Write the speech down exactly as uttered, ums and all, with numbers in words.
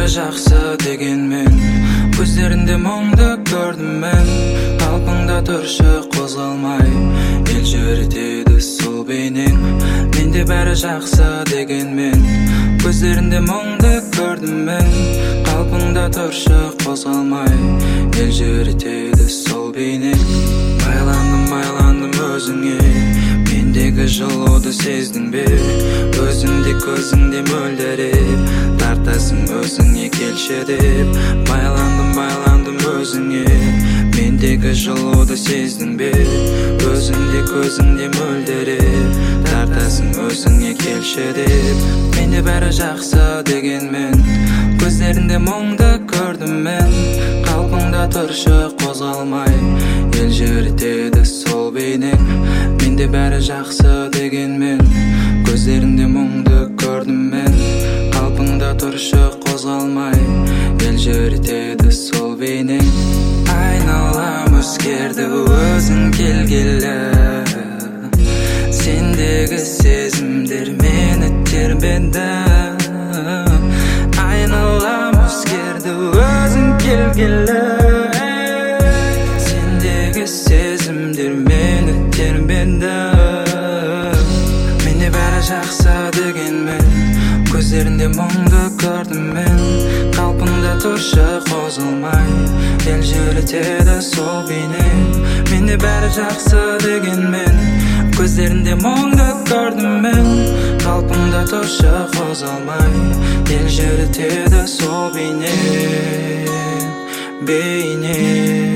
бәрі жақсы дегенмен көздерінде мұңды көрдім мен. Қалпыңда тұршы қозғалмай, ел жүретеді сол бейнең. Менде бәрі жақсы дегенмен көздерінде мұңды көрдім мен. Қалпыңда тұршы қозғалмай, ел жүретеді сол бейнең. Байландым, байландым өзіңе, мендегі жылуды сездің бе? Өзіңде көзіңде мөлдіреп, тартасың өзіңе келші деп. Байландым, байландым өзіңе, мендегі жылуды сездің бе? Өзіңде көзіңде мөлдіреп, тартасың өзіңе келші деп. Менде бәрі жақсы дегенмен көздерінде мұңды көрдім мен. Қалпыңда тұршы қозғалмай, ел жүретеді сол бейнең. Менде бәрі жақсы дегенмен көздерінде мұңды көрдім мен. Қалпыңда тұршы қозғалмай, ел жүретеді сол бейнең. Айналам өзгерді өзің келгелі, сендегі сезімдер мені тербеді. Айналам өзгерді өзің келгелі, сендегі сезімдер мені тербеді. Менде бәрі жақсы дегенмен көздерінде мұңды көрдім мен. Қалпыңда тұршы қозғалмай, ел жүретеді сол бейнең. Менде бәрі жақсы дегенмен көздерінде мұңды көрдім мен. Қалпыңда тұршы қозғалмай, ел жүретеді сол бейнең, бейнең.